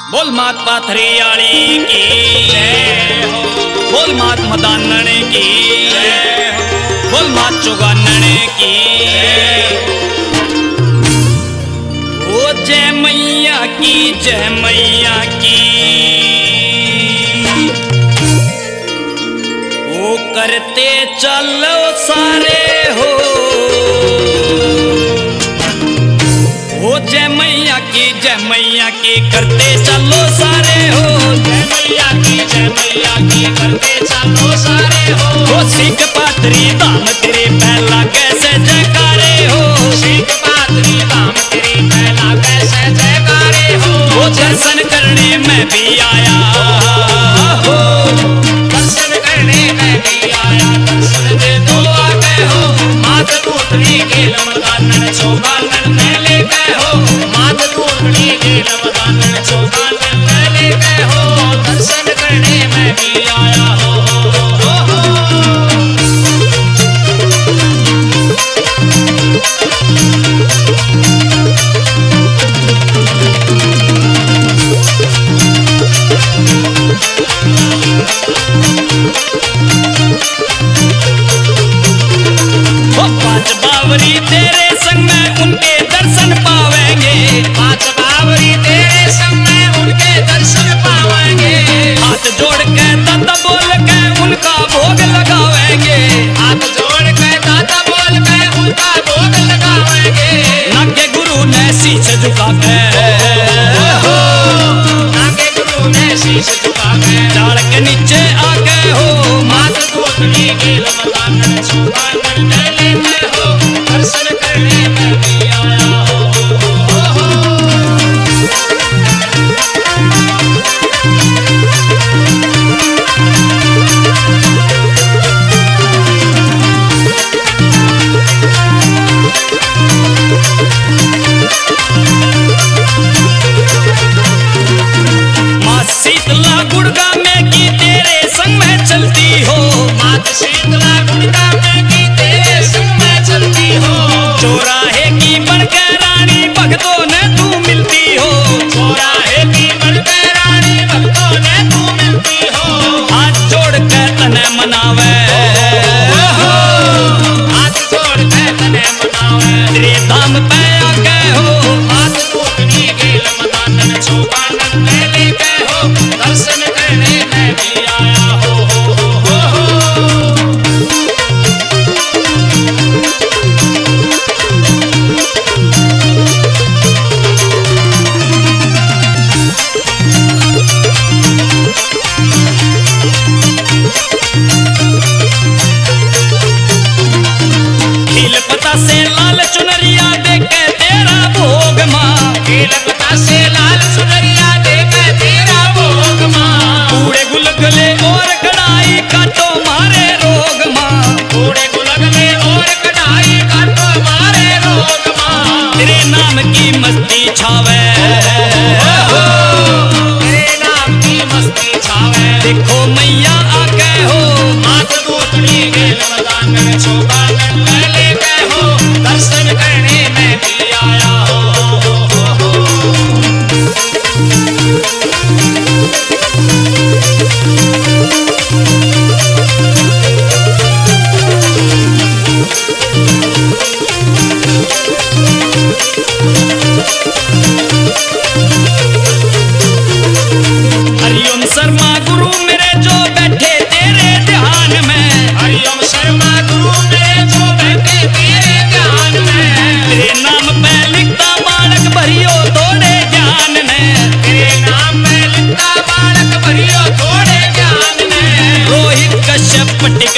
बोल मात पाथरियाली की जय हो, बोल मात मदानन की जय हो, बोल मात चुगानन की जय हो। ओ जय मैया की जय मैया की, ओ करते चलो सारे हो। ओ जय मैया की करते चलो सारे हो। जय मैया की करते चलो सारे हो। ओ सिख पात्री धाम तेरे पहला कैसे जयकारे हो। सिख पात्री धाम तेरे पहला कैसे जयकारे हो। ओ दर्शन करने मैं भी आया हो, दर्शन करने मैं भी आया, दर्शन दे दो आगे हो। मात पूतली के लमदानन चौगानन में ले गए हो। मात पूतली के लमदानन चौगानन में ले गए हो। दर्शन करने मैं भी आया हो। पांच बावरी तेरे संग में उनके दर्शन पावेंगे। पांच बावरी तेरे संग में उनके दर्शन पावेंगे। हाथ जोड़ के दादा बोल के उनका भोग लगावेंगे। हाथ जोड़ के दादा बोल के उनका भोग लगावेंगे। नागे गुरु ने शीश झुका के नागे गुरु ने शीश झुका के डाल के नीचे आ गए हो। मात पूतली के लमदानन चौगानन में ले गए हो। दर्शन करने मैं भी आया हो। माँ शीतला गुड़गा में की तेरे संग में चलती हो। मात शीतला गुड़गा में की तेरे संग में चलती हो। चौराहे की बनकर रानी भक्तों ने तू मिलती हो। चौराहे की बनकर रानी भक्तों ने तू मिलती हो। हाथ जोड़ के तने मनावे, हाथ जोड़ के तने मनावे। तेरे धाम पे आ गए हो। मात पूतली के लमदानन चौगानन में ले गए हो। दर्शन करने मैं भी आया हो। खिल पता से लाल चुनरिया देके तेरा भोग माँ। खेल पता से लाल सुनरिया दे के तेरा भोग माँ। पूरे गुलगुले और कढ़ाई काटो मारे रोग माँ। पूरे गुलगुले और कढ़ाई काटो मारे रोग माँ। तेरे नाम की मस्ती छावे, तेरे नाम की मस्ती छावे। देखो मैया आ गए हो। मात पूतली के लमदानन चौगानन में ले गए हो। दर्शन करने मैं भी आया हो। हरिओम शर्मा गुरु मेरे जो बैठे तेरे ध्यान में। हरिओम शर्मा गुरु मेरे जो बैठे तेरे ध्यान में। तेरे नाम पे लिखता बालक भरियो थोड़े ज्ञान में। तेरे नाम में लिखता बालक भरियो थोड़े ज्ञान में। रोहित कश्यप टिक